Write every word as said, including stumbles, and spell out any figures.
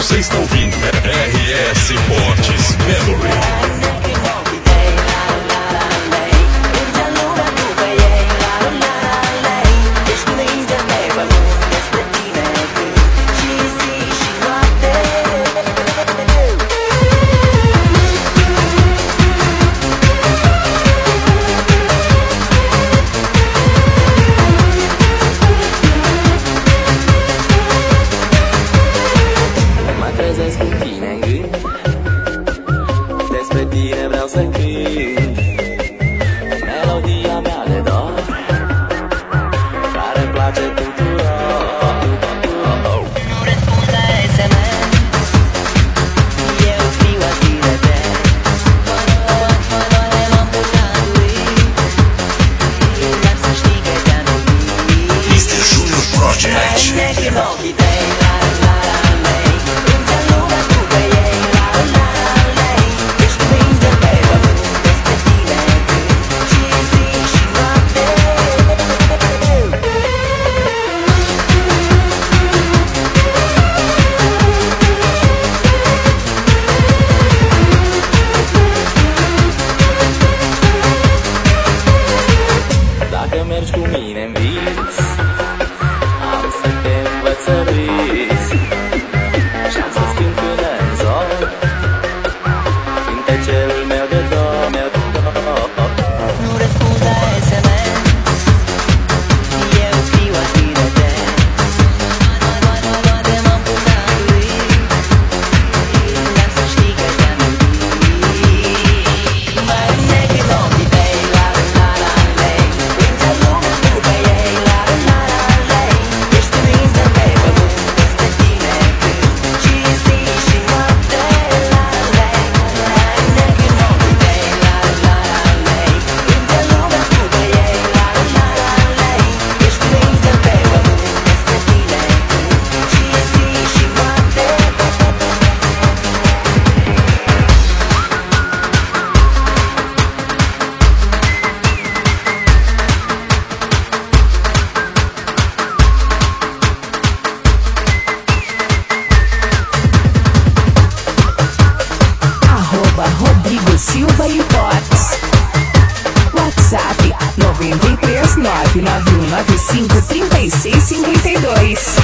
Você está ouvindo R S Portes Memory. Despre tine vreau să cânt melodia mea de dor, care-mi place tuturor. Nu răspund la S M S, eu îți scriu atât de des. Mă doare, m-am putut dar să știi că te-am iubit. Este Junior Project. Nechi în ochii tăi, la la la lei, îmi lumea tu pe ei, la la la lei. Ești prins de pe pământ, despre tine cânt și zi și noapte. Dacă mergi cu mine-n vis, am să te învăț să râzi și-am să-ți cânt până în zor cântecelul meu de dor, meu de dor. Nu răspund la S M S, eu îți scriu atât de des. Poate m-am purtat lui, dar să știi că te-am iubit. Mai nechi în ochii tăi, la la la lei, îmi lumea tu pe ei, la la la lei. Ești prins de pe pământ, despre tine cânt și zi și noapte, la lei. Mai nechi în ochii tăi, la la la lei, îmi lumea tu pe ei, la la la lei. Ești prins de pe pământ, despre tine cânt și zi și noapte. Arroba Rodrigo Silva e Portes. WhatsApp nove três nove nove um nove cinco três seis cinco dois.